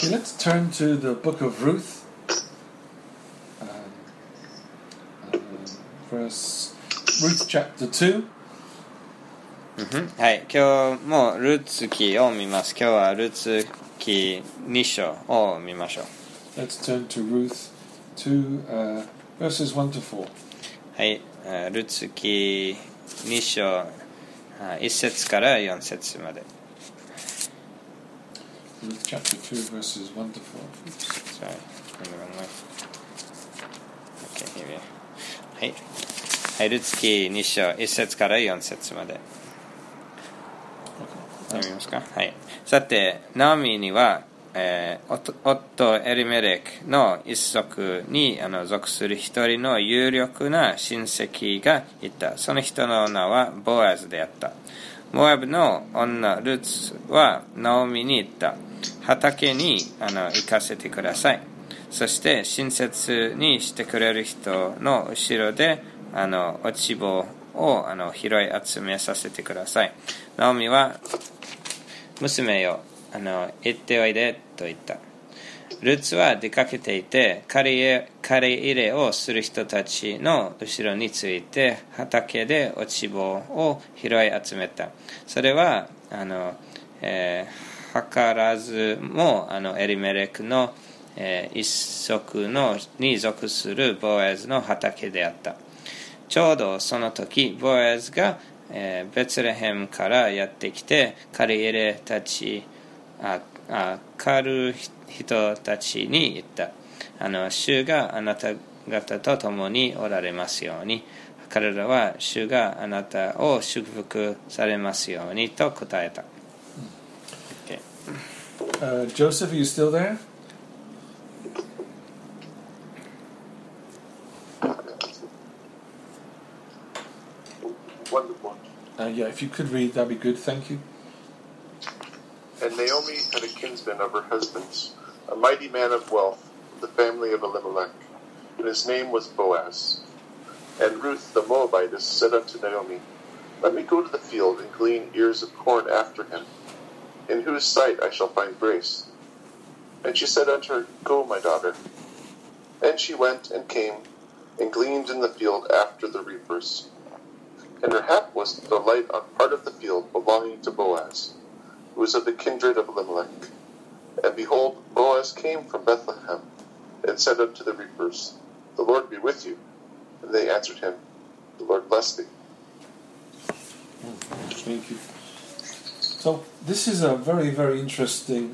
Okay, let's turn to the book of Ruth, Ruth chapter 2. はい、今日もルーツ記を見ます。今日はルーツ記2章を見ましょう。 Let's turn to Ruth 2, verses 1 to 4. はい、ルーツ記2章1節から4節まで。 Ruth chapter 2, verses 1 to 4. Sorry, okay, here we are. はい、はい、ルーツ記2章1節から4節まで。読みますか。はい。さて、ナオミには、夫エリメレクの一族に属する一人の有力な親戚がいた。その人の名はボアズであった。モアブの女ルーツはナオミに言った。畑に行かせてください。そして親切にしてくれる人の後ろで落ち穂を拾い集めさせてください。ナオミは娘よ、行っておいでと言った。ルーツは出かけていて、借り入れをする人たちの後ろについて、畑で落ち葉を拾い集めた。それは、図らずも、エリメレクの、一族に属するボアズの畑であった。ちょうどその時、ボアズが、ベツレヘムからやってきて借り入れたち狩る人たちに言った。主があなた方と共におられますように。彼らは主があなたを祝福されますようにと答えた。Okay. Joseph, are you still there? Wonderful. Yeah, if you could read, that'd be good. Thank you. And Naomi had a kinsman of her husband's, a mighty man of wealth, of the family of Elimelech, and his name was Boaz. And Ruth the Moabitess said unto Naomi, Let me go to the field and glean ears of corn after him, in whose sight I shall find grace. And she said unto her, Go, my daughter. And she went and came, and gleaned in the field after the reapers. And her hap was the light on part of the field belonging to Boaz, who was of the kindred of Elimelech. And behold, Boaz came from Bethlehem, and said unto the reapers, The Lord be with you. And they answered him, The Lord bless thee. Thank you. So this is a very, very interesting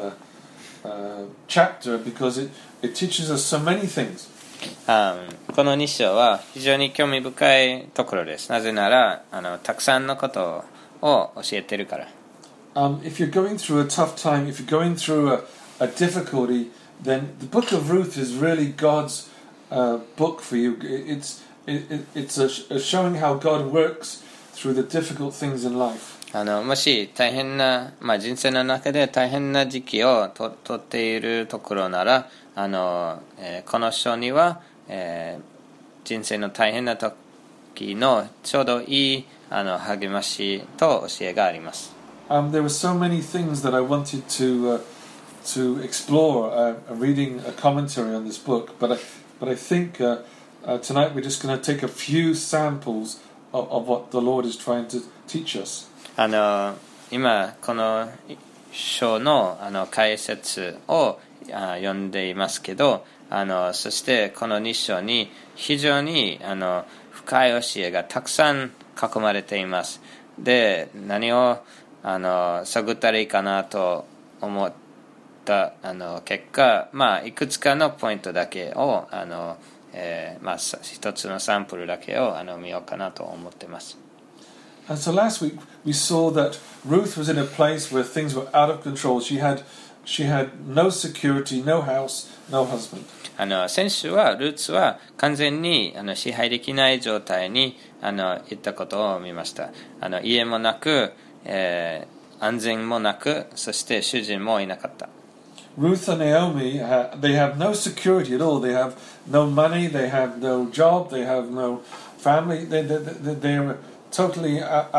chapter because it teaches us so many things. この2章は非常に興味深いところです。なぜならたくさんのことを教えてるから。 If you're going through a tough time, if you're going through a difficulty, then the book of Ruth is really God's book for you. It's a showing how God works through the difficult things in life. もし大変な、人生の中で大変な時期をとっているところならこの章には、人生の大変な時のちょうどいい励ましと教えがあります。 There were so many things that I wanted to explore reading a commentary on this book, but I think tonight we're just going to take a few samples of what the Lord is trying to teach us. 今この章の解説を読んでいますけどそしてこの2章に非常に深い教えがたくさん囲まれています。で何を探ったらいいかなと思った結果いくつかのポイントだけを一つのサンプルだけを見ようかなと思ってます。 And so last week we saw that Ruth was in a place where things were out of control. She had no security, no house, no husband. 先週はルーツは完全に支配できない状態に行ったことを見ました。家もなく、安全もなく、そして主人もいなかった。 Ruth and Naomi, they have no security at all. They have no money, they have no job, they have no family. They're totally out of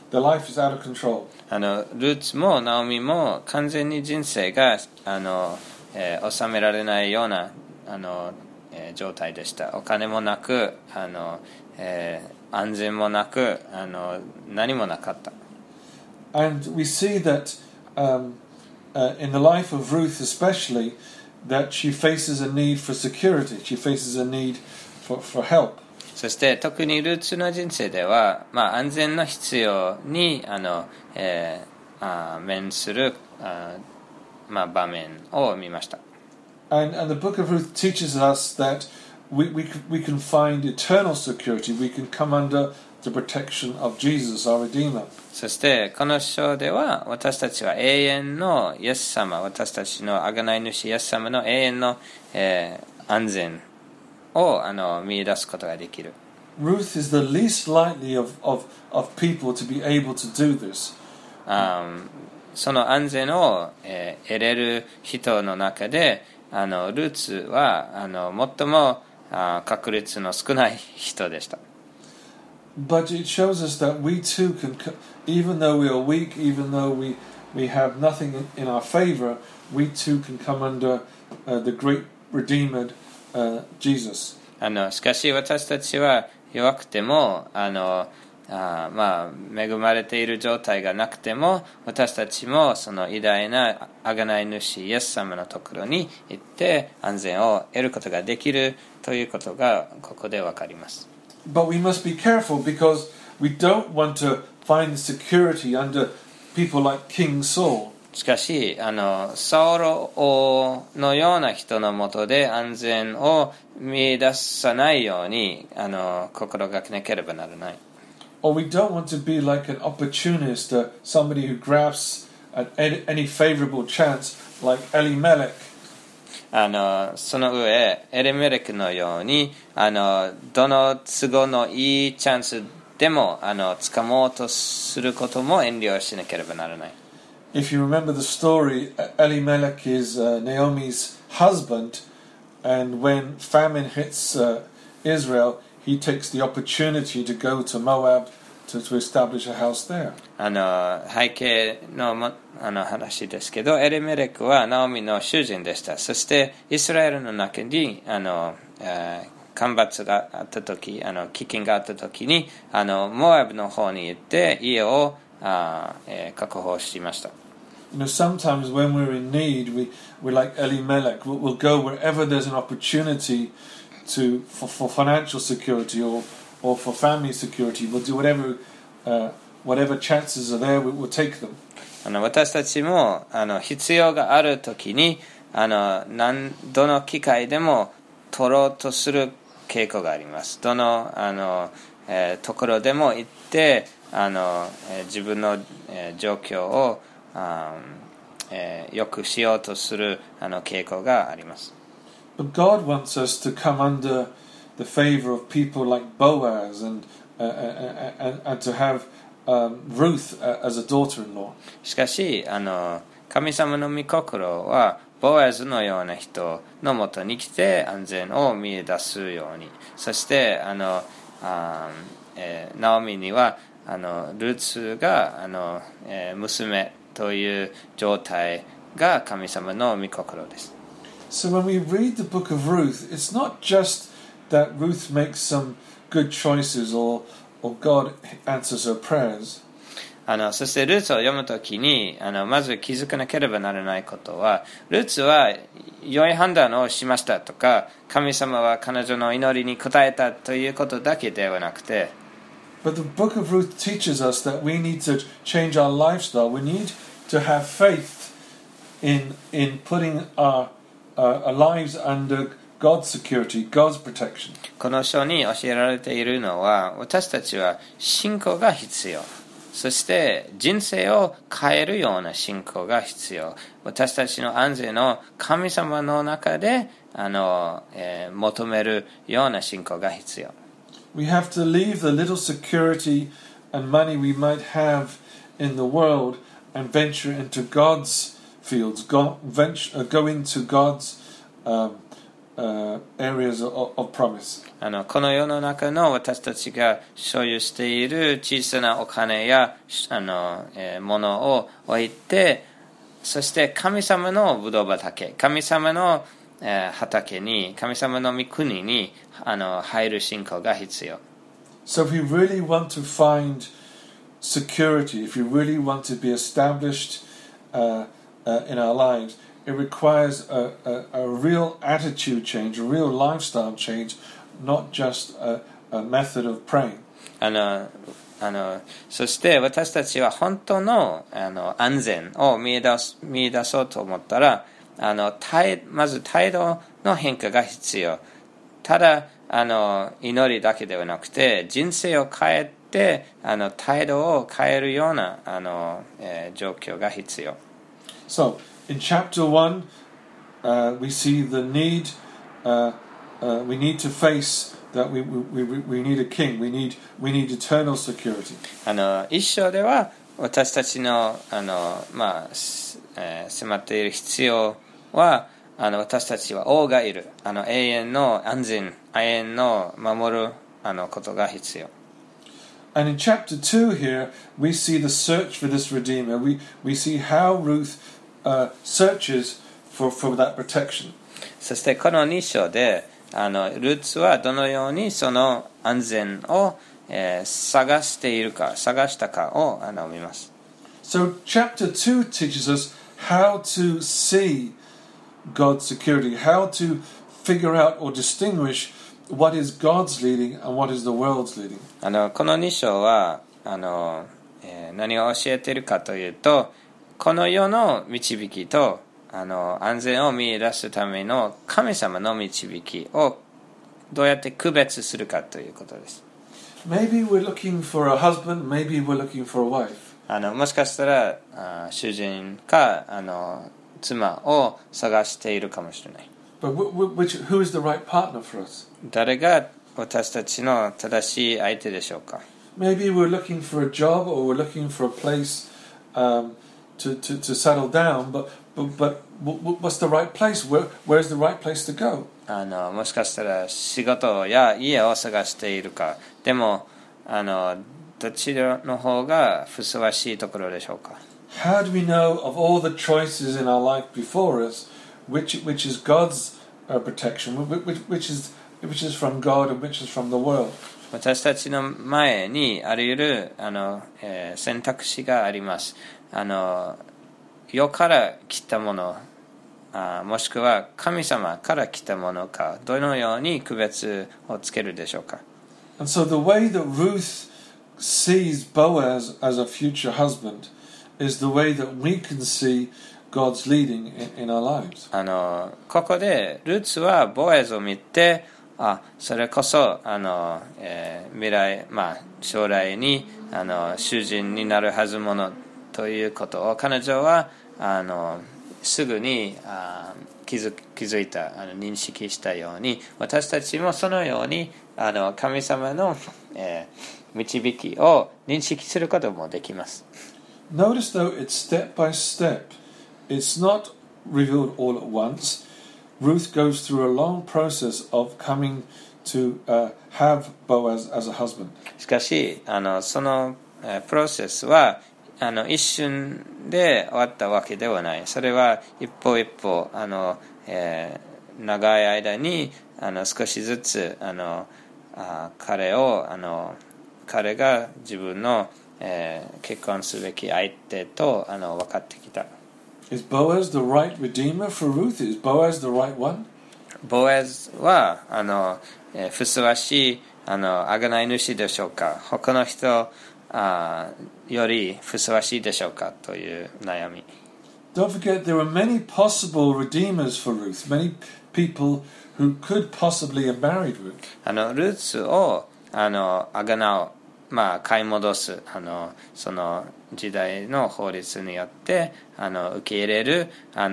their life is out of control. ルーツもナオミも完全に人生が収められないような状態でした。お金もなく安全もなく何もなかった。 And we see that in the life of Ruth especially, that she faces a need for security. She faces a need for help. そして特にルーツの人生では、安全の必要に面する場面を見ました。 And the book of Ruth teaches us that we can find eternal security. We can come under the protection of Jesus, our Redeemer. そしてこの章では私たちは永遠のイエス様、私たちの贖い主イエス様の永遠の、安全を見出すことができる。 Ruth is the least likely of people to be able to do this. その安全を、得れる人の中でルーツは最も確率の少ない人でした。 But it shows us that we too can, even though we are weak, even though we have nothing in our favor, we too can come under the great Redeemer, Jesus. しかし私たちは弱くても恵まれている状態がなくても私たちもその偉大な贖い主イエス様のところに行って安全を得ることができるということがここでわかります。 But we must be careful because we don't want to find security under people like King Saul. しかしサウロ王のような人のもとで安全を見出さないように心がけなければならない。 Or we don't want to be like an opportunist, somebody who grabs at any favorable chance, like Elimelech. その上エレメレクのようにどの都合のいいチャンスでも掴もうとすることも遠慮しなければならない。 If you remember the story, Elimelech is Naomi's husband, and when famine hits Israel, he takes the opportunity to go to Moab to establish a house there. 背景の話ですけどエレメレクはナオミの主人でした。そしてイスラエルの中に干ばつがあった時飢饉があった時にモアブの方に行って家を確保しました。 Sometimes when we're in need, we're like Elimelech. We'll go wherever there's an opportunity for financial security or for family security. We'll do whatever chances are there. We'll take them. 私たちも必要があるときにどの機会でも取ろうとする傾向があります。どのところでも行って自分の状況を良くしようとする傾向があります。 But God wants us to come under the favor of people like Boaz and to have Ruth as a daughter-in-law. しかし神様の御心はボアズのような人のもとに来て安全を見出すように、そしてナオミにはルーツが娘という状態が神様の御心です。 So when we read the book of Ruth, it's not just that Ruth makes some good choices or God answers her prayers. そしてルーツを読むときにまず気づかなければならないことは、ルーツは良い判断をしましたとか、神様は彼女の祈りに応えたということだけではなくて、 But the book of Ruth teaches us that we need to change our lifestyle. We need to have faith in putting our lives under God's security, God's protection. この書に教えられているのは、私たちは信仰が必要。そして人生を変えるような信仰が必要。私たちの安全を神様の中で求めるような信仰が必要。 We have to leave the little security and money we might have in the world and venture into God's fields, go into God's areas of promise. この世の中の私たちが所有している小さなお金やものを置いて、そして神様のブドウ畑、神様の畑に、神様の御国に入る信仰が必要。 So if we really want to find security, if we really want to be established in our lives, it requires a real attitude change, a real lifestyle change, not just a method of praying. そして私たちは本当の安全を見出そうと思ったら、まず態度の変化が必要。ただ祈りだけではなくて、人生を変えて態度を変えるような状況が必要。 So in chapter 1, we see the need. We need to face that we need a king. We need eternal security. 一章では私たちの迫っている必要は、私たちは王がいる、永遠の安全、永遠の守ることが必要。 And in chapter 2 here, we see the search for this Redeemer. We see how Ruth searches for that protection. そしてこの2章でルーツはどのようにその安全を、探したかを見ます。 So chapter 2 teaches us how to see God's security, how to figure out or distinguish what is God's leading and what is the world's leading. この2章は何を教えているかというと、この世の導きと安全を見出すための神様の導きをどうやって区別するかということです。 Maybe we're looking for a husband, maybe we're looking for a wife. もしかしたら主人か妻を探しているかもしれない。 But who is the right partner for us? 誰が私たちの正しい相手でしょうか。 Maybe we're looking for a job or we're looking for a place to settle down, but what's the right place? Where's the right place to go? もしかしたら仕事や家を探しているか。でもどちらの方がふさわしいところでしょうか。 How do we know of all the choices in our life before us, which is God's protection, which is from God and which is from the world? 私たちの前にあらゆる選択肢があります。世から来たもの、もしくは神様から来たものか、どのように区別をつけるでしょうか。 And so the way that Ruth sees Boaz as a future husband is the way that we can see God's leading in our lives. ここでルーツはボエズを見て、それこそ未来、将来に主人になるはずものということを彼女はすぐに気づいた、認識したように、私たちもそのように神様の導きを認識することもできます。 Notice though it's step by step. It's not revealed all at once. Ruth goes through a long process of coming to have Boaz as a husband. しかしそのプロセスは一瞬で終わったわけではない。それは一歩一歩長い間に少しずつ彼が自分の結婚すべき相手と分かってきた。 Is Boaz the right redeemer for Ruth? Is Boaz the right one? ボエズはふさわしい贖い主でしょうか。他の人よりふさわしいでしょうかという悩み。 Don't forget there were many possible redeemers for Ruth. Many people who could possibly have married Ruth. ルーツを贖う、買い戻すその時代の法律によって受け入れる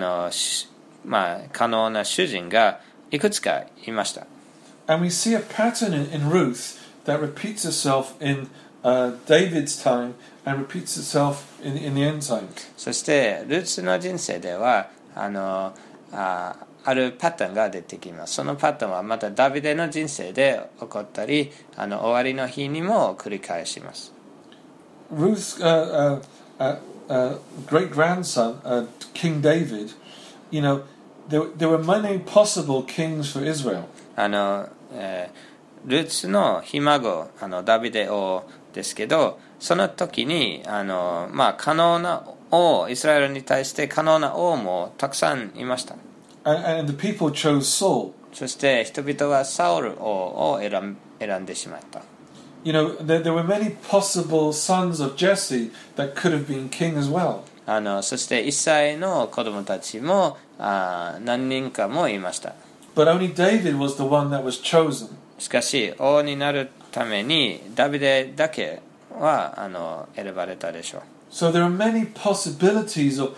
可能な主人がいくつかいました。 And we see a pattern in Ruth that repeats itself in David's time and repeats itself in the end times. そしてルーツの人生ではあるパターンが出てきます。そのパターンはまたダビデの人生で起こったり、終わりの日にも繰り返します。 Ruth's great grandson, King David, you know, there were many possible kings for Israel. ルーツのひ孫ダビデ王ですけど、その時に可能な王、イスラエルに対して可能な王もたくさんいました。 And the people chose Saul. そして人々はサウル王を選んでしまった。 You know, there were many possible sons of Jesse that could have been king as well. そしてイサイの子供たちも何人かもいました。 But only David was the one that was chosen. しかし王になるためにダビデだけは選ばれたでしょう。 So there are many possibilities of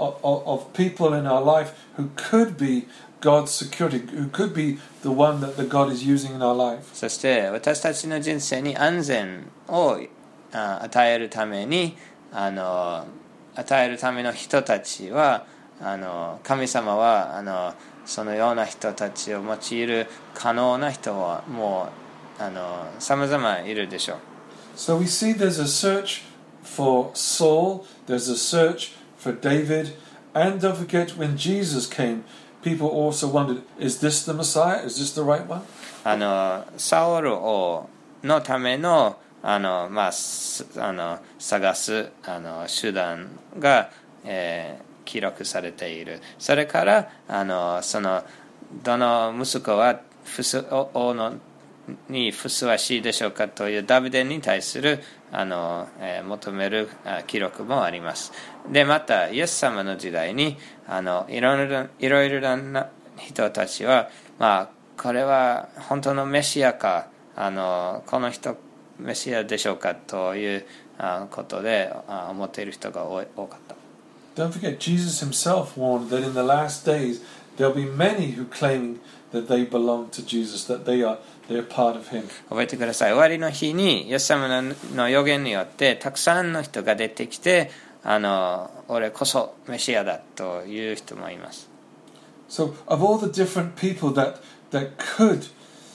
people in our life who could be God's security, who could be the one that the God is using in our life. そして私たちの人生に安全を与えるために与えるための人たちは神様はそのような人たちを用いる可能な人はもう様々いるでしょう。 So we see there's a search for Saul, there's a search for David, and don't forget when Jesus came, people also wondered, is this the Messiah? Is this the right one? サウル王のための探す手段が、記録されている。それからどの息子は王にふさわしいでしょうかというダビデに対する求める記録もあります。でまたイエス様の時代にいろいろな人たちは、これは本当のメシアかこの人メシアでしょうかということで思っている人が多かった。 Don't forget, Jesus himself warned that in the last days there'll be many who claiming that they belong to Jesus, that they're part of him. 覚えてください。終わりの日にイエス様の予言によってたくさんの人が出てきて俺こそメシアだという人もいます。 So of all the different people that could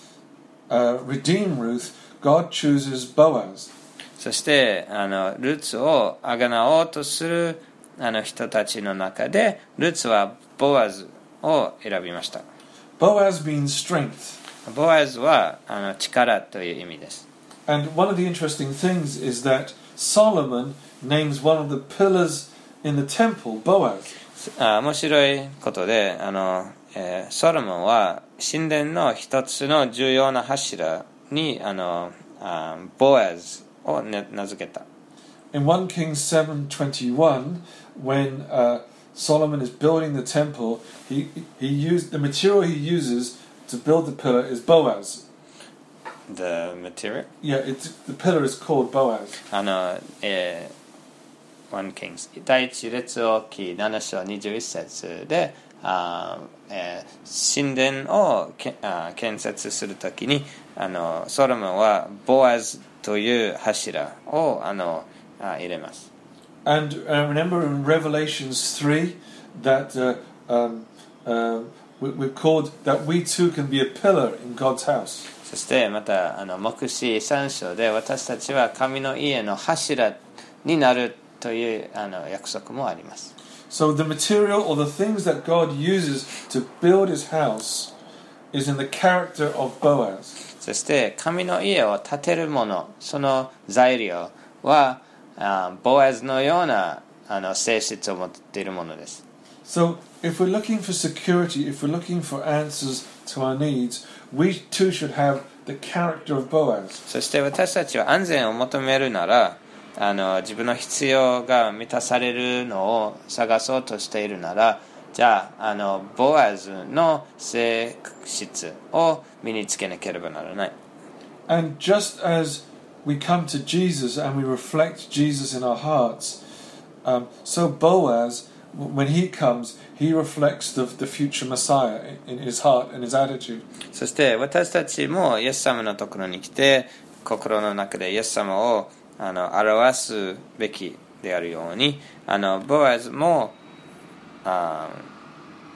redeem Ruth, God chooses Boaz. そしてルーツをあがなおうとする人たちの中でルーツはボアズを選びました。 Boaz means strength. ボアズは力という意味です。 And one of the interesting things is that Solomon names one of the pillars in the temple Boaz. 面白いことでソロモンは神殿の一つの重要な柱にボアズを名付けた。 In 1 Kings 7:21, when Solomon is building the temple, he used the material he uses to build the pillar is Boaz. The material? Yeah, the pillar is called Boaz. 1 Kings 第一列王記7章21節で神殿を建設するときにソロモンはボアズという柱を入れます。 And remember in Revelations 3 that we're called that we too can be a pillar in God's house. そしてまた黙示3章で私たちは神の家の柱になるという約束もあります。 So the material or the things that God uses to build his house is in the character of Boaz. そして神の家を建てるもの、その材料はボアズのような性質を持っているものです。 So if we're looking for security, if we're looking for answers to our needs, we too should have the character of Boaz. そして私たちは安全を求めるなら自分の必要が満たされるのを探そうとしているならじゃあボアズの性質を身につけなければならない。 And just as we come to Jesus and we reflect Jesus in our hearts, so Boaz, when he comes, he reflects the future Messiah in his heart and his attitude. そして私たちもイエス様のところに来て心の中でイエス様を表すべきであるようにボアズも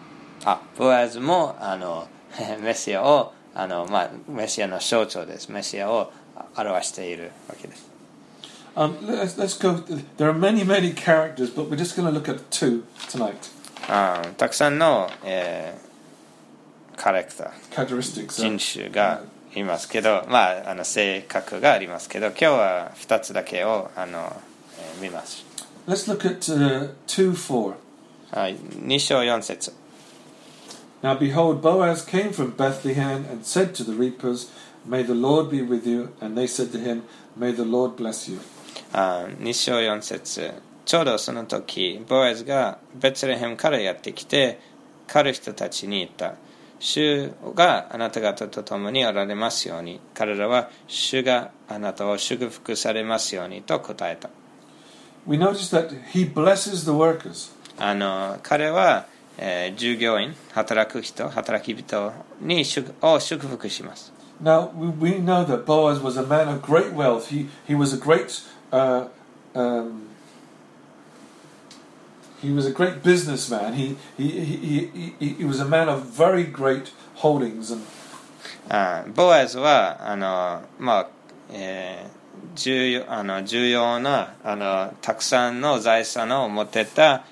ボアズもメシアをメシアの象徴です。メシアを表しているわけです。 Let's go. There are many characters, but we're just going to look at 2 tonight. たくさんの、カラクター Characteristics. 人種がいますけど、性格がありますけど、今日は2つだけを見ます。 Let's look at 2:4. 2章4節。 Now behold, Boaz came from Bethlehem and said to the reapers, May the Lord be with you. And they said to him, May the Lord bless you. 2章4節。ちょうどその時、ボアズがベツレヘムからやってきて、狩る人たちに言った。主があなた方と共におられますように。彼らは主があなたを祝福されますようにと答えた。 We notice that he blesses the workers. 彼は、従業員、働き人に祝福します。 Now we know that Boaz was a man of great wealth. He was a great he was a great businessman. He was a man of very great holdings. And ボアズは重要なたくさんの財産を持ってた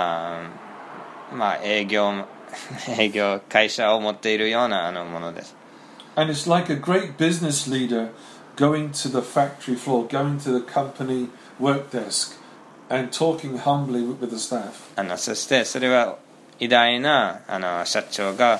営業会社を持っているようなものです。 And it's like a great business leader going to the factory floor, going to the company work desk, and talking humbly with the staff. そしてそれは偉大な社長が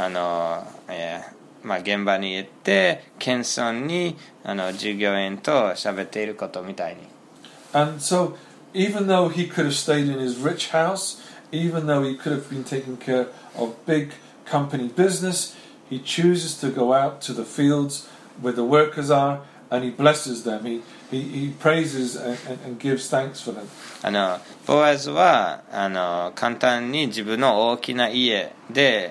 現場に行って謙遜に従業員と喋っていることみたいに。 And so, even though he could have stayed in his rich house, even though he could have been taking care of big company business, he chooses to go out to the fields where the workers are, and he blesses them. He praises and gives thanks for them. ボアズは簡単に自分の大きな家で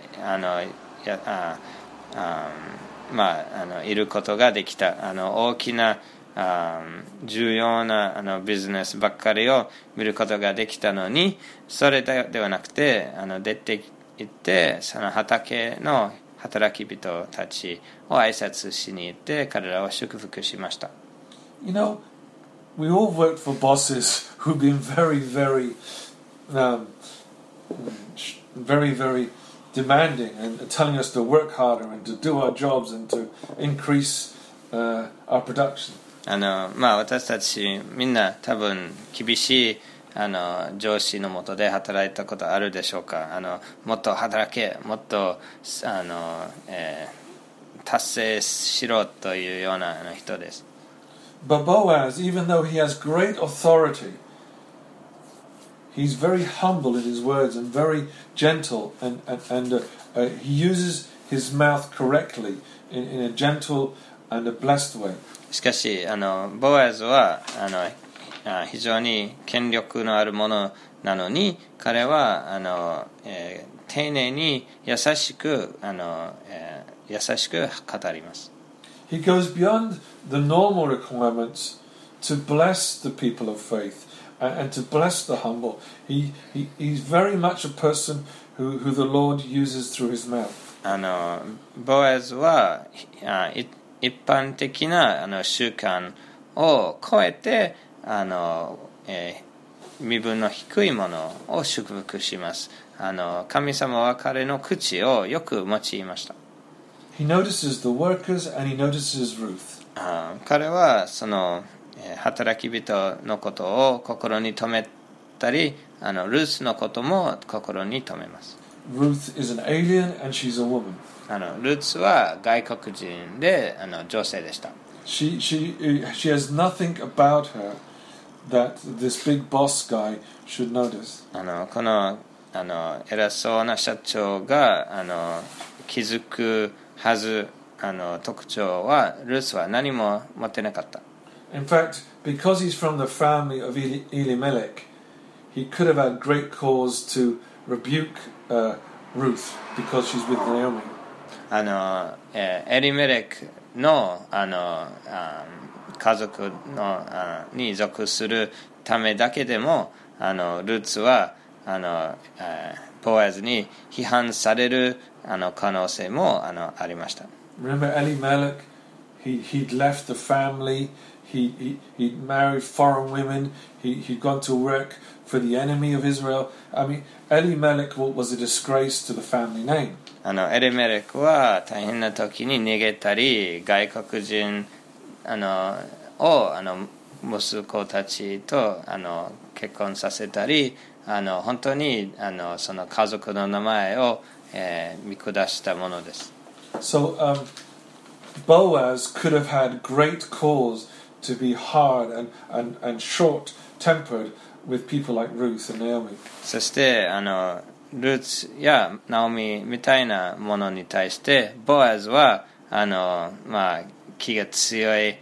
いることができた。大きな重要なビジネスばっかりを見ることができたのに、それではなくて出て行ってその畑の働き人たちを挨拶しに行って彼らを祝福しました。 You know, we all worked for bosses who've been very demanding and telling us to work harder and to do our jobs and to increase our production. 私たちみんな多分厳しい上司の下で働いたことあるでしょうか。もっと働け、もっと達成しろというような人です。 But Boaz, even though he has great authority, he's very humble in his words and very gentle, and he uses his mouth correctly in a gentle and a blessed way. しかしボアズは非常に権力のあるものなのに、彼は丁寧に優しく語ります。 He goes beyond the normal requirements to bless the people of faith and to bless the humble. He's very much a person who the Lord uses through his mouth. ボアズは一般的な習慣を超えて身分の低いものを祝福します。神様は彼の口をよく用いました。 He notices the workers and he notices Ruth. 彼はその働き人のことを心に留めたり、ルースのことも心に留めます。 Ruth is an alien and she's a woman. ルーツは外国人で女性でした。 She has nothing about her that this big boss guy should notice. この偉そうな社長が気づくはず特徴はルースは何も持ってなかった。 In fact, because he's from the family of Elimelech, he could have had great cause to rebuke Ruth because she's with Naomi. エリメレクの家族のに属するためだけでもルーツはボアズに批判される可能性もありました。 Remember Elimelech? He'd left the family. He'd married foreign women. He'd gone to work for the enemy of Israel. I mean, Elimelech was a disgrace to the family name. エリメレクは大変な時に逃げたり、外国人を息子たちと結婚させたり、本当にその家族の名前を、見下したものです。 So Boaz could have had great cause to be hard and short-tempered with people like Ruth and Naomi. そしてルーツやナオミみたいなものに対してボアズは気が強い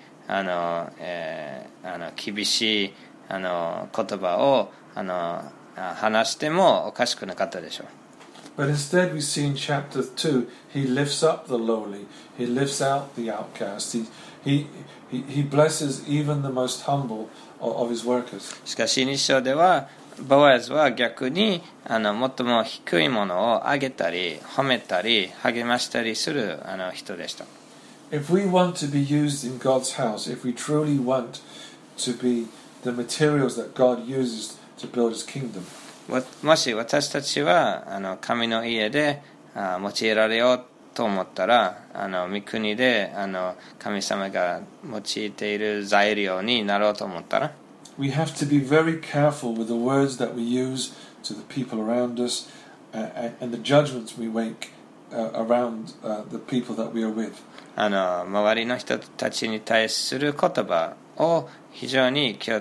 厳しい言葉を話してもおかしくなかったでしょう。 But instead we see in chapter 2 he lifts up the lowly, he lifts out the outcast, he blesses even the most humble of his workers. しかし2章ではボアズは逆に最も低いものを上げたり褒めたり励ましたりする人でした。 If we want to be used in God's house, if we truly want to be the materials that God uses to build his kingdom, もし私たちは神の家で用いられようと思ったら御国で神様が用いている材料になろうと思ったら we have to be very careful with the words that we use to the people around us and the judgments we make around the people that we are with. 周りの人たちに対する言葉を非常に気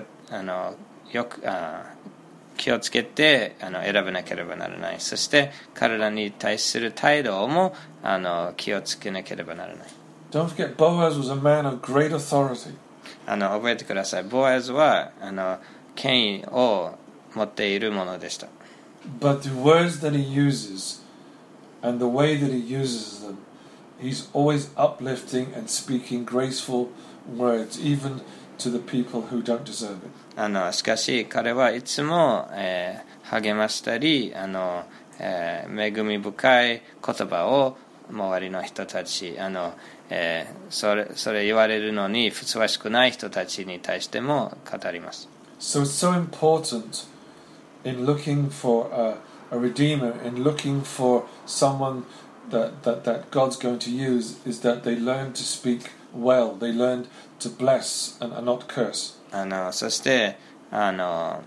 をつけて選ばなければならない。そして彼らに対する態度も気をつけなければならない。 Don't forget, Boaz was a man of great authority. 覚えてください。ボアズは権威を持っているものでした。 But the words that he uses and the way that he uses them, he's always uplifting and speaking graceful words, even to the people who don't deserve it. しかし彼はいつも、励ましたり恵み深い言葉を周りの人たちそれ言われるのにふさわしくない人たちに対しても語ります。 So it's so important in looking for a redeemer, in looking for someone that God's going to use, is that they learn to speak well, they learn to bless and not curse. そして神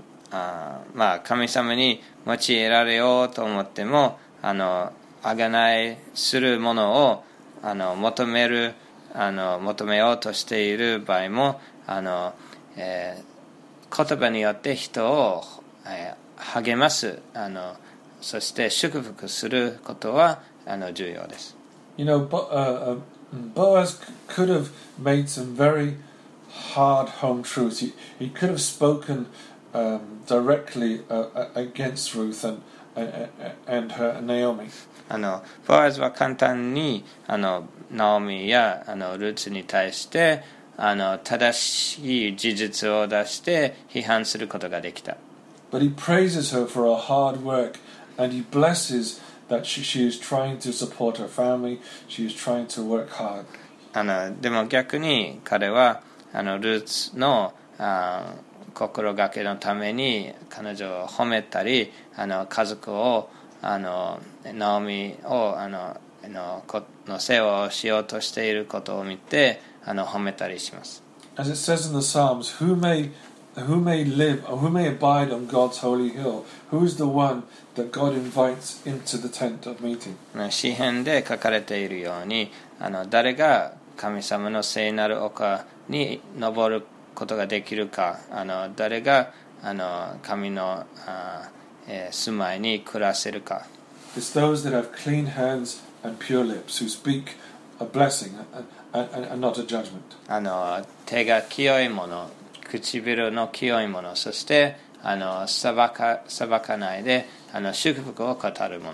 様に用いられようと思っても贖いするものを求めようとしている場合も言葉によって人を励ますそして祝福することは重要です。 You know, Boaz could have made some very hard home truths. He could have spoken directly against Ruth and her Naomi. ボアズは簡単にナオミやルーツに対して正しい事実を出して批判することができた。 But he praises her for her hard work and he blesses that she is trying to support her family, she is trying to work hard. でも逆に彼はルーツの心がけのために彼女を褒めたり家族をナオミをの世話をしようとしていることを見て褒めたりします。 As it says in the Psalms, who may live or who may abide on God's holy hill? Who is the one that God invites into the tent of meeting? 詩編で書かれているように誰が神様の聖なる丘に登ることができるか誰が神の住まいに暮らせるか。 It's those that have clean hands and pure lips who speak a blessing and not a judgment. 手が清いもの唇の清いものそして裁かないで祝福を語るものと。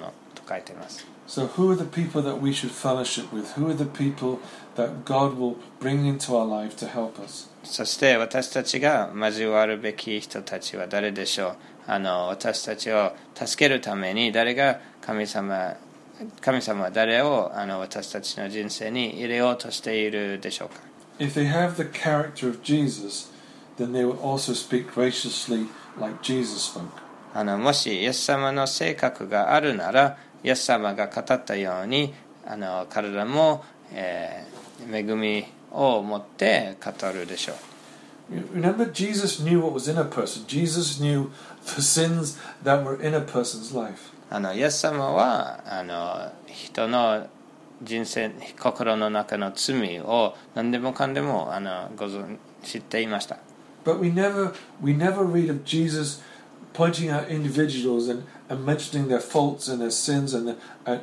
書いています。 So who are the people that we should fellowship with? Who are the people that God will bring into our life to help us? そして私たちが交わるべき人たちは誰でしょう。私たちを助けるために誰が神様は誰を私たちの人生に入れようとしているでしょうか。 If they have the character of Jesus, then they will also speak graciously like Jesus spoke. もしイエス様の性格があるなら、イエス様が語ったように彼らも、恵みを持って語るでしょう。 Remember, Jesus knew what was in a person. Jesus knew the sins that were in a person's life. イエス様は人の人生心の中の罪を何でもかんでも知っていました。 But we never read of Jesus pointing out individuals and mentioning their faults and their sins and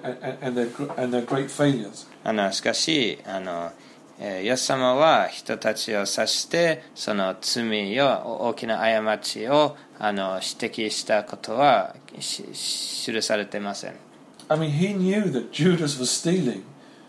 their great failures. しかしイエス様は人たちを指してその罪を大きな過ちを指摘したことは記されていません。 I mean, he knew that Judas was stealing,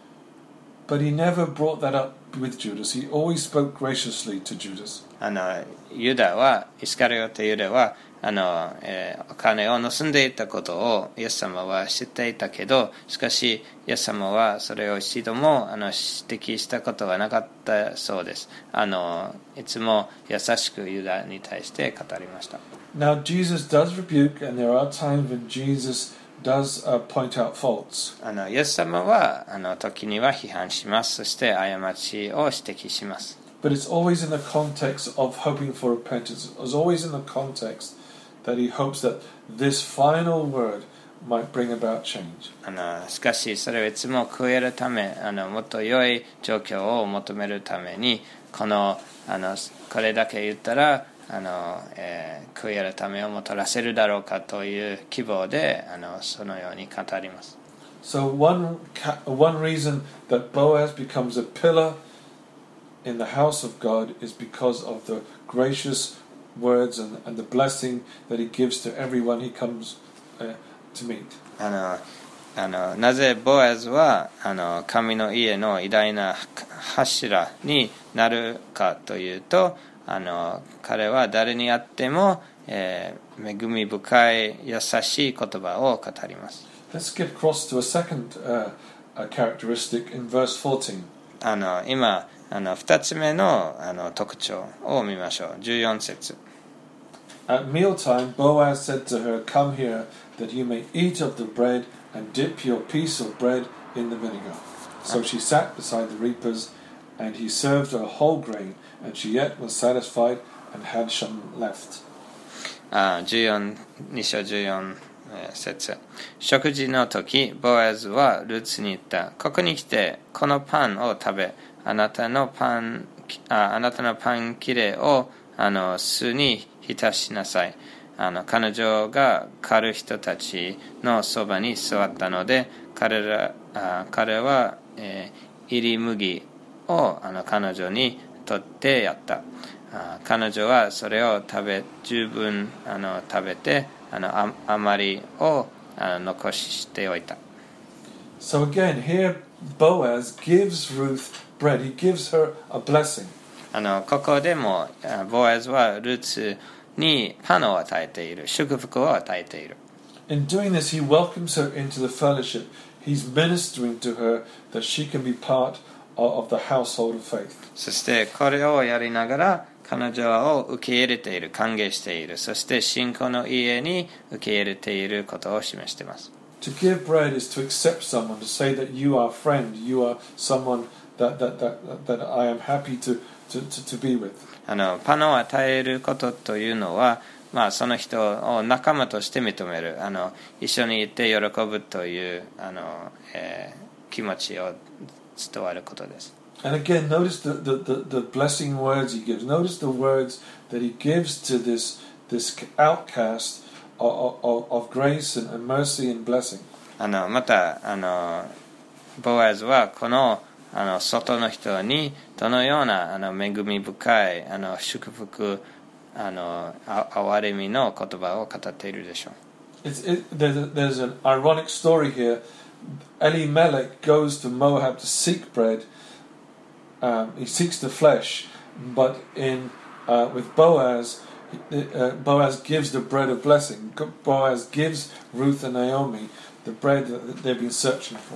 but he never brought that up with Judas. He always spoke graciously to Judas. イスカリオテユダはお金を盗んでいたことをイエス様は知っていたけど、しかしイエス様はそれを一度も指摘したことはなかったそうです。いつも優しくユダに対して語りました。 Now, Jesus does rebuke, and there are times when Jesus does point out faults. イエス様は時には批判します。そして過ちを指摘します。 But it's always in the context of hoping for repentance. It's always in the context that he hopes that this final word might bring about change. しかしそれをいつも悔えるためもっと良い状況を求めるためにこれだけ言ったら悔えるためをもたらせるだろうかという希望でそのように語ります。 So one reason that Boaz becomes a pillar in the house of God is because of the gracious words and the blessing that he gives to everyone he comes to meet. なぜボアズは神の家の偉大な柱になるかというと彼は誰に会っても恵み深い優しい言葉を語ります。 Let's get across to a second characteristic in verse 14. 今2つ目の特徴を見ましょう。14節。 At mealtime, Boaz said to her, "Come here, that you may eat of the bread and dip your piece of bread in the vinegar." So she sat beside the reapers, and he served her whole grain, and she yet was satisfied and had some left. 2章14節。食事の時、ボアズはルーツに言った。ここに来て、このパンを食べ、あなたのパン切れを酢に浸しなさい。彼女が狩る人たちのそばに座ったので、彼は、入り麦を彼女に取ってやった。彼女はそれを十分食べて余りを残しておいた。 So again, here Boaz gives Ruth bread. He gives her a blessing. ここでもボアズはルーツにパンを与えている、祝福を与えている。 In doing this, he welcomes her into the fellowship. He's ministering to her that she can be part of the household of faith. そしてこれをやりながら彼女を受け入れている、歓迎している、そして信仰の家に受け入れていることを示しています。 To give bread is to accept someone, to say that you are a friend, you are someone that I am happy to be with. パンを与えることというのは、その人を仲間として認める、一緒にいて喜ぶという気持ちを伝わることです。 And again, notice the blessing words he gives. Notice the words that he gives to this outcast of grace and mercy and blessing. またボアズはこの外の人にどのような恵み深い祝福憐れみの言葉を語っているでしょう。 There's an ironic story here. Elimelech goes to Moab to seek bread. He seeks the flesh, but with Boaz, Boaz gives the bread of blessing. Boaz gives Ruth and Naomi the bread that they've been searching for.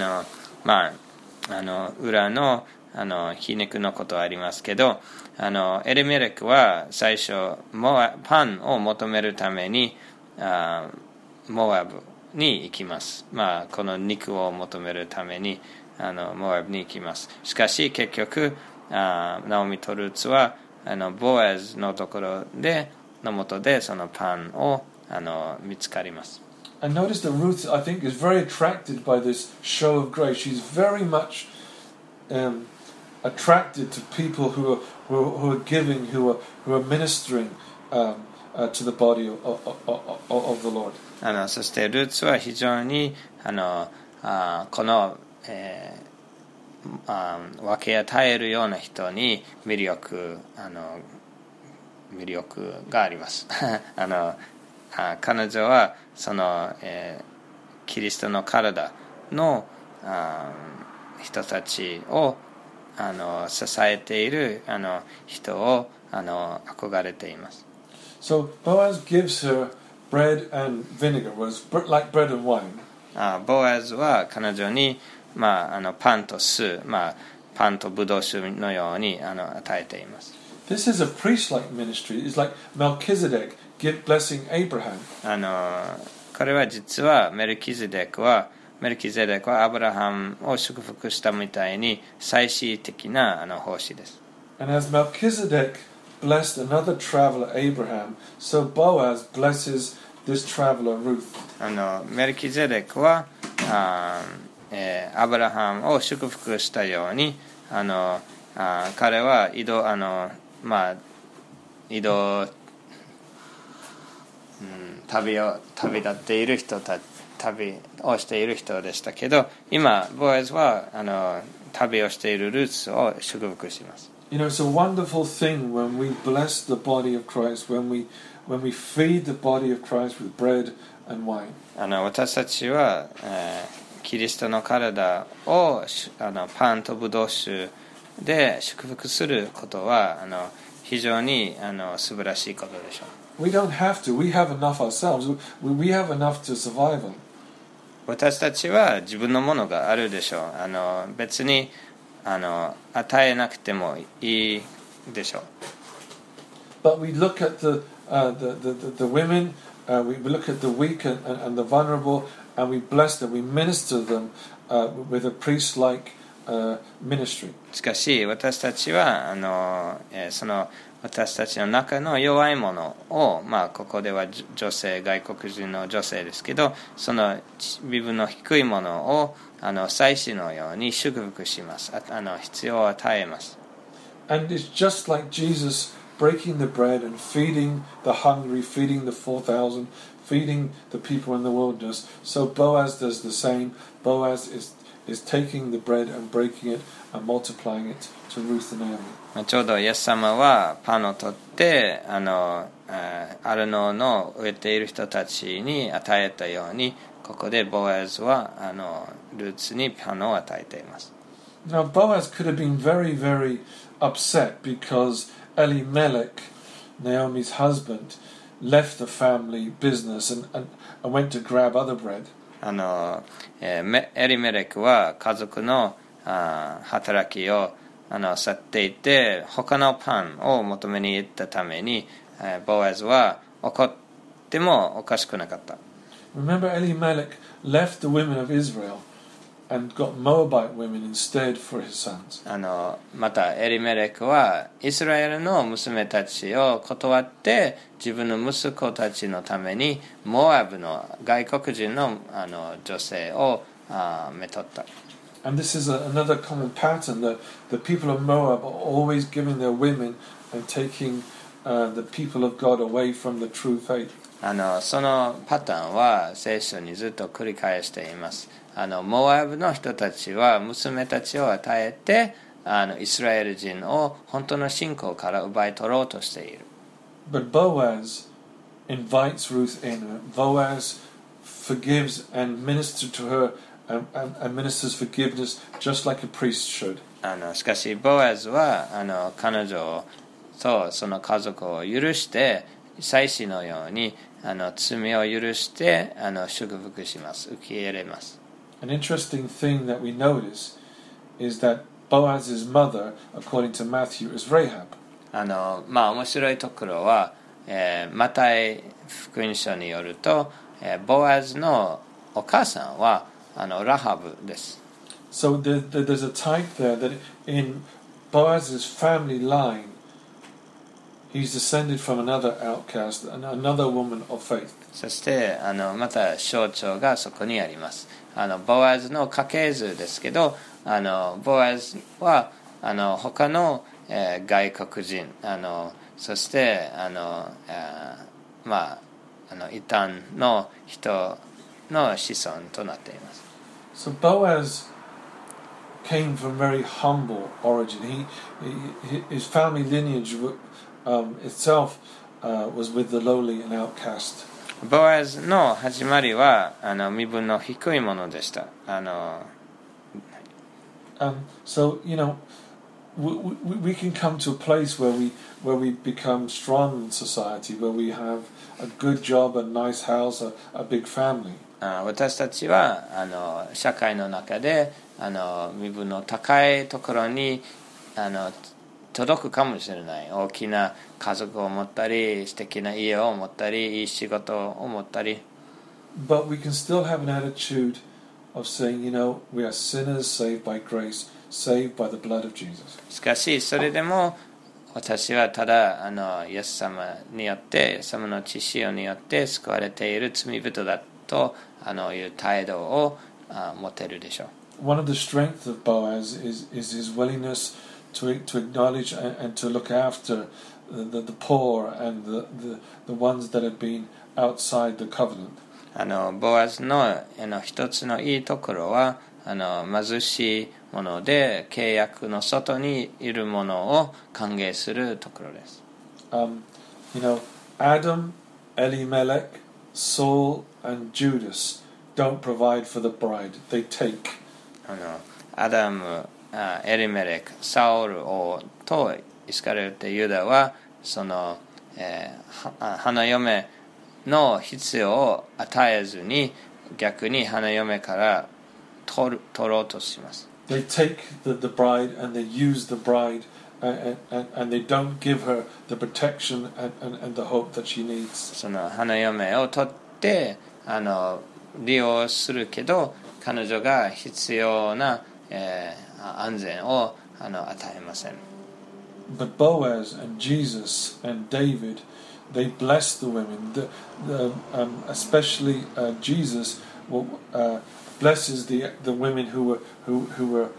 裏の皮肉のことはありますけど、エリメレクは最初パンを求めるためにモアブに行きます。この肉を求めるためにモアブに行きます。しかし結局ナオミとルーツはボアズのところでのもとでそのパンを見つかります。 And notice that Ruth, I think, is very attracted by this show of grace. She's very much attracted to people who are giving, who are ministering to the body of the Lord. そしてルーツは非常にこの、分け与えるような人に魅力があります。彼女はその、キリストの体の人たちを支えている人を憧れています。 So Boaz gives her bread and vinegar, was like bread and wine. ボアズは彼女に、パンと酢、パンとブドウ酒のように与えています。 This is a priest-like ministry. It's like Melchizedek blessing Abraham. これは実はメルキゼデクはアブラハムを祝福したみたいに祭司的な奉仕です。 And as Melchizedek blessed another traveler, Abraham, so Boaz blesses this traveler, Ruth. メルキゼデクはアブラハムを祝福したように彼は移動旅立っている人たち旅をしている人でしたけど、今ボアズは旅をしているルーツを祝福します。 You know, it's a wonderful thing when we bless the body of Christ, when we feed the body of Christ with bread and wine. 私たちは、キリストの体をパンとブドウ酒で祝福することは非常に素晴らしいことでしょう。 We don't have to. We have enough ourselves. We have enough to survive on. 私たちは自分のものがあるでしょう。別に与えなくてもいいでしょう。 But we look at the women, we look at the weak and the vulnerable, and we bless them. We minister them with a priest-like ministry. しかし私たちはその私たちの中の弱いものを、ここでは女性、外国人の女性ですけど、その身分の低いものを祭司のように祝福します。必要を与えます。 And it's just like Jesus breaking the bread and feeding the hungry, feeding the 4,000, feeding the people in the wilderness. So Boaz does the same. Boaz is taking the bread and breaking it and multiplying it to Ruth and Naomi. ちょうどイエス様はパンを取ってアルノの植えている人たちに与えたように、ここでボアズはルーツにパンを与えています。 Now Boaz could have been very, very upset because Elimelech, Naomi's husband, left the family business and went to grab other bread. エリメレクは家族の働きを去っていて他のパンを求めに行ったためにボアズは怒ってもおかしくなかった。 Remember, Elimelech left the women of Israel and got Moabite women instead for his sons. またエリメレクはイスラエルの娘たちを断って自分の息子たちのためにモアブの外国人の女性をめとった。 And this is another common pattern that the people of Moab are always giving their women and taking the people of God away from the true faith. そのパターンは聖書にずっと繰り返しています。モアブの人たちは娘たちを与えてイスラエル人を本当の信仰から奪い取ろうとしている。 But Boaz invites Ruth in. Boaz forgives and ministers to her and ministers forgiveness just like a priest should. しかしボアズは彼女とその家族を許して祭司のように罪を許して祝福します。受け入れます。 An interesting thing that we notice is that Boaz's mother, according to Matthew, is Rahab. 面白いところは、マタイ福音書によると、ボアズのお母さんはラハブです。 So there's a type there that in Boaz's family line, he's descended from another outcast, another woman of faith. そしてまた象徴がそこにあります。ボアズの家系図ですけど、ボアズは他の、外国人そして異端の人の子孫となっています。 So Boaz came from very humble origin. His family lineage itself was with the lowly and outcast. ボアズの始まりは身分の低いものでした。 So we can come to a place where we become strong in society, where we have a good job, a nice house, a big family. 私たちは社会の中で身分の高いところに届くかもしれない。大きな家族を持ったり、素敵な家を持ったり、いい仕事を持ったり。 But we can still have an attitude of saying, we are sinners saved by grace, saved by the blood of Jesus. しかしそれでも私はただイエス様によって、イエス様の血潮によって救われている罪人だという態度を持てるでしょう。 One of the strengths of Boaz is his willingness to acknowledge and to look after the poor and the ones that have been outside the covenant. ボアズの一つのいいところは貧しいもので契約の外にいるものを歓迎するところです。 Adam, Elimelech, Saul, and Judas don't provide for the bride. They take. アダム、エリメレク、サオル王とイスカリオテユダはその、花嫁の必要を与えずに逆に花嫁から取ろうとします。 They take the bride and they use the bride and they don't give her the protection and the hope that she needs. その花嫁を取って利用するけど彼女が必要な、安全を与えません。 But Boaz and Jesus and David, they bless the women. Especially Jesus blesses the women who were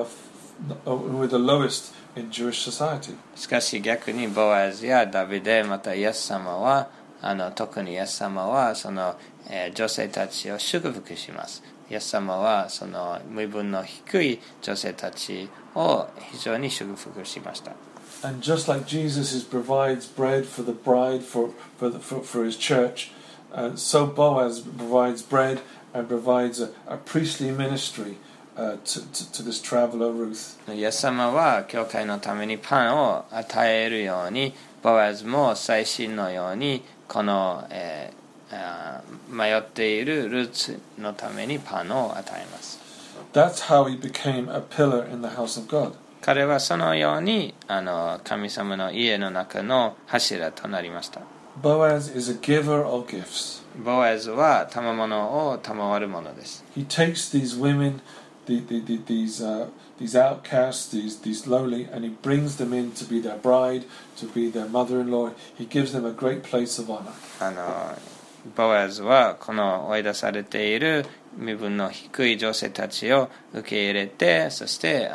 the lowest in Jewish society. しかし逆にボアズやダビデまたイエス様は特にイエス様はその、女性たちを祝福します。イエス様はその身分の低い女性たちを非常に祝福しました。 And just like Jesus provides bread for the bride for his church, so Boaz provides bread and provides a priestly ministry to this traveler Ruth. イエス様は教会のためにパンを与えるように、ボアズも祭司のようにこの、迷っているルーツのためにパンを与えます。 That's how he became a pillar in the house of God. 彼はそのように神様の家の中の柱となりました。 Boaz is a giver of gifts. ボアズは賜物を賜るものです。 He takes these women, these outcasts, these lowly, and he brings them in to be their bride, to be their mother-in-law. He gives them a great place of honor. ボアズはこの追い出されている身分の低い女性たちを受け入れて、そして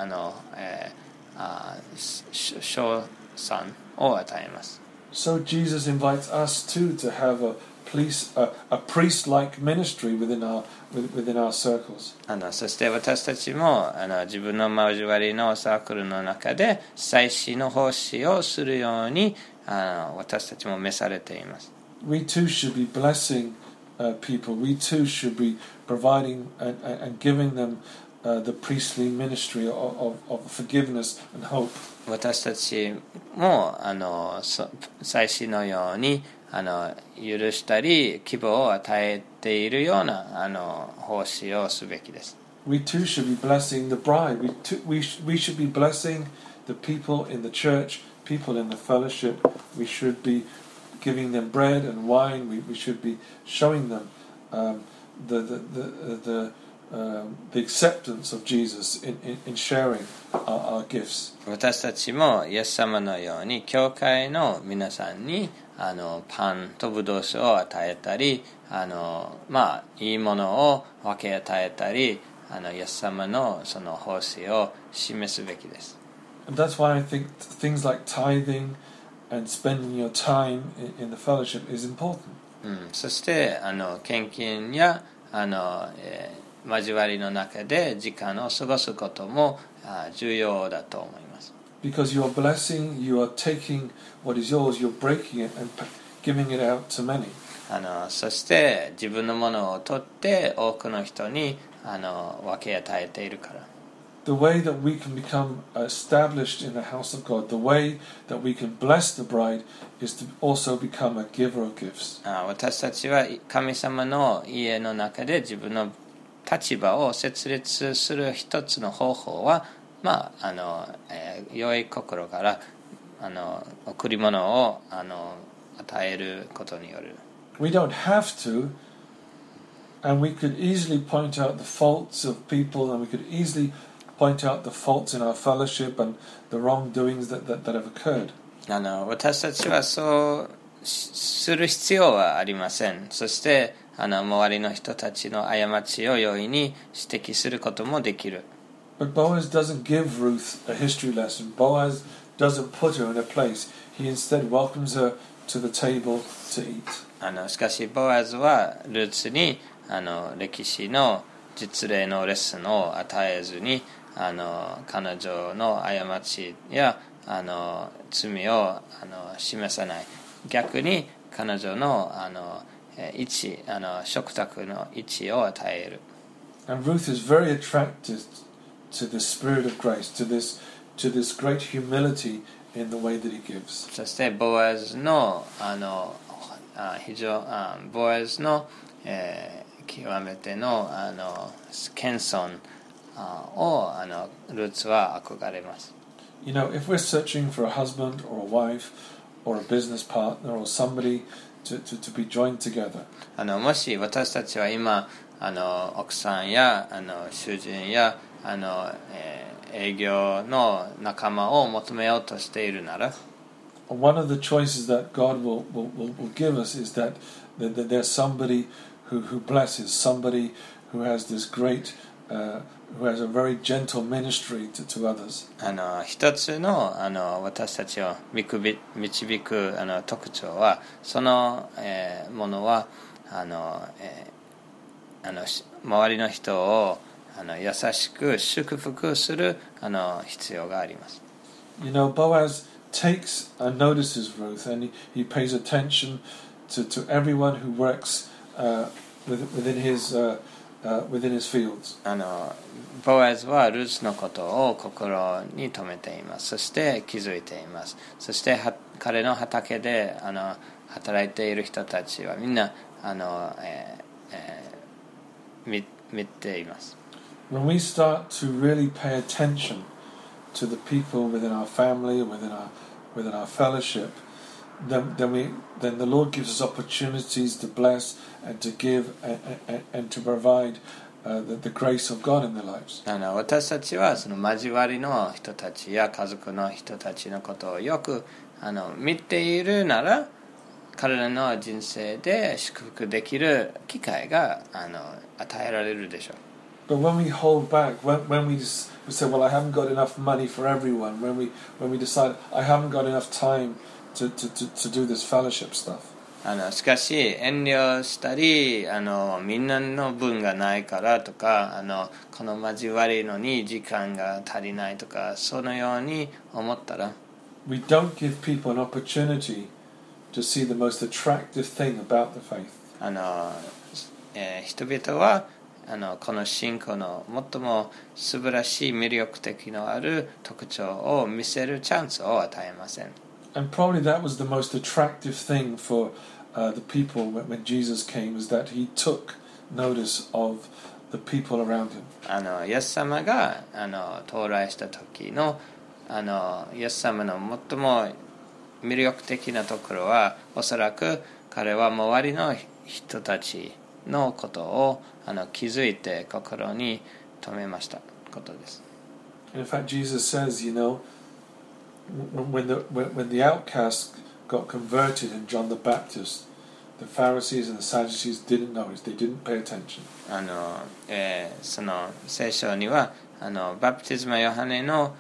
賞賛を与えます。 So Jesus invites us too to have a priest-like ministry within our circles. そして私たちも自分の交わりのサークルの中で祭司の奉仕をするように私たちも召されています。 we too should be blessing people. We too should be providing and giving them the priestly ministry of forgiveness and hope. 私たちも祭司のように許したり希望を与えているような奉仕をすべきです。 We too should be blessing the bride. We should be blessing the people in the church, people in the fellowship. We should be giving them bread and wine. We should be showing them the acceptance of Jesus in sharing our gifts. 私たちもイエス様のように教会の皆さんにパンとブドウ酒を与えたりいいものを分け与えたりイエス様のその奉仕を示すべきです。 And that's why I think things like tithing and spending your time in the fellowship is important. そして献金や交わりの中で時間を過ごすことも重要だと思います。 Because you're blessing, you are taking what is yours, you're breaking it and giving it out to many. そして自分のものを取って多くの人に分け与えているから。 The way that we can become established in the house of God, the way that we can bless the bride is to also become a giver of gifts. 私たちは神様の家の中で自分の立場を設立する一つの方法は良い心から贈り物を与えることによる。 We don't have to, and we could easily point out the faults of people, and we could easily point out the faults in our fellowship and the wrongdoings that have occurred. 私たちはそうする必要はありません。そして周りの人たちの過ちを容易に指摘することもできる。 But Boaz doesn't give Ruth a history lesson. Boaz doesn't put her in a place. He instead welcomes her to the table to eat. しかしボアズはルーツに歴史の実例のレッスンを与えずに彼女の過ちや罪を示さない。逆に彼女の食卓の位置を与える。 And Ruth is very attracted to the spirit of grace, to this great humility in the way that he gives. そしてボアズのボアズの極めての謙遜をルーツは憧れます。 You know, if we're searching for a husband or a wife or a business partner or somebody to be joined together. もし私たちは今奥さんや主人や営業の仲間を求めようとしているなら、 one of the choices that God will give us is that there's somebody who blesses, somebody who has this great, who has a very gentle ministry to others. 一つの私たちを導く特徴は、そのものは周りの人を優しく祝福する必要があります。 You know, Boaz takes and notices Ruth, and he pays attention to everyone who works within his fields. ボアズはルーツのことを心に留めています。そして気づいています。そして彼の畑で働いている人たちはみんな見ています。 When we start to really pay attention to the people within our family, within our fellowship, then the Lord gives us opportunities to bless and to give and to provide the grace of God in their lives. 私たちはその交わりの人たちや家族の人たちのことをよく見ているなら、彼らの人生で祝福できる機会が与えられるでしょう。 But when we hold back, when we say, well, I haven't got enough money for everyone, when we decide, I haven't got enough time to do this fellowship stuff. しかし遠慮したりみんなの分がないからとかこの交わりのに時間が足りないとかそのように思ったら We don't give people an opportunity to see the most attractive thing about the faith. 人々はこの信仰の最も素晴らしい魅力的のある特徴を見せるチャンスを与えません。 And probably that was the most attractive thing for the people when Jesus came, is that he took notice of the people around him. イエス様が到来した時のイエス様の最も魅力的なところは、おそらく彼は周りの人たちのことを気づいて心に留めましたことです。 In fact, Jesus says, when the outcasts got converted in John the Baptist, the Pharisees and the Sadducees didn't notice, they didn't pay attention. その聖書にはバプテスマヨハネの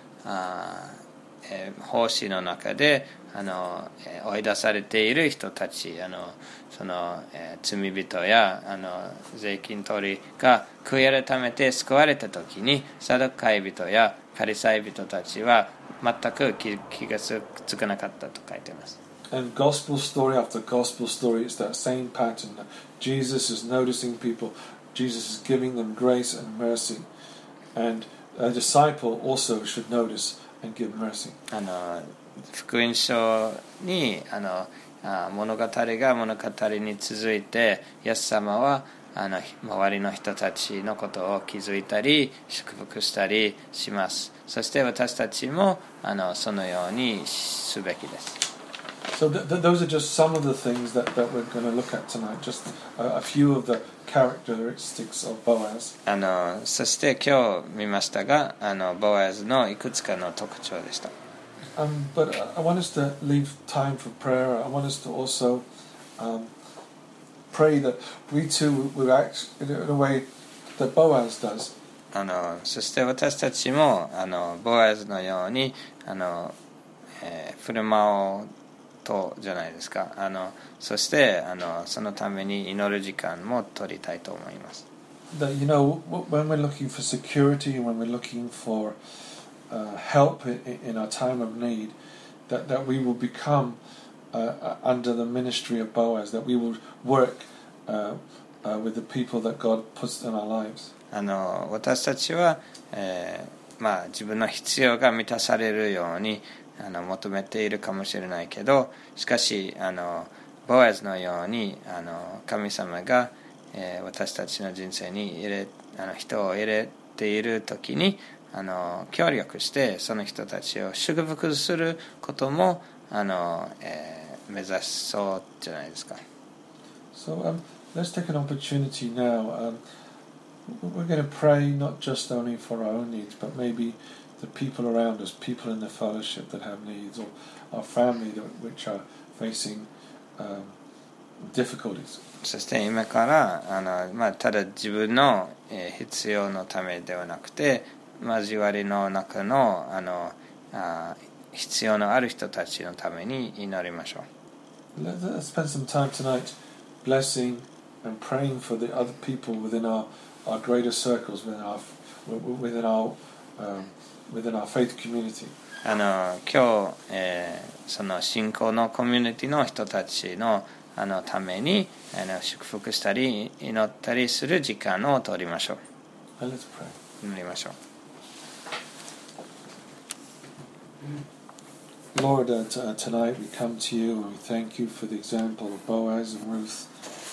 奉仕の中で追い出されている人たち、その罪人や税金取りが悔い改めて救われた時に、サドカイ人やパリサイ人たちは全く気がつかなかったと書いています。 And gospel story after gospel story, it's that same pattern. Jesus is noticing people, Jesus is giving them grace and mercy, and a disciple also should notice and give mercy. 福音書に物語が物語に続いて、イエス様は周りの人たちのことを気づいたり祝福したりします。そして私たちもそのようにすべきです。 So those are just some of the things that we're going to look at tonight, just a few of the characteristics of Boaz. そして今日見ましたが、ボアズのいくつかの特徴でした。 But I want us to leave time for prayer. I want us to also pray that we too will act in a way that Boaz does. そして私たちもボアズのように振る舞おうとじゃないですか。そしてそのために祈る時間も取りたいと思います。 That when we're looking for security and when we're looking for help in our time of need, that we will become under the ministry of Boaz, that we will work with the people that God puts in our lives. 私たちは、自分の必要が満たされるように求めているかもしれないけど、しかしボアズのように神様が、私たちの人生に人を入れている時に協力してその人たちを祝福することも目指そうじゃないですか。 So let's take an opportunity now. We're going to pray not just only for our own needs, but maybe the people around us, people in the fellowship that have needs, or our family which are facing difficulties. そして今からただ自分の必要のためではなくて、交わりの中の必要のある人たちのために祈りましょう。 Let's spend some time tonight blessing and praying for the other people within our greater circles, within our faith community. 今日、その信仰のコミュニティの人たちのために祝福したり祈ったりする時間を取りましょう。 And let's pray. 祈りましょう。 Lord, tonight we come to you and we thank you for the example of Boaz and Ruth.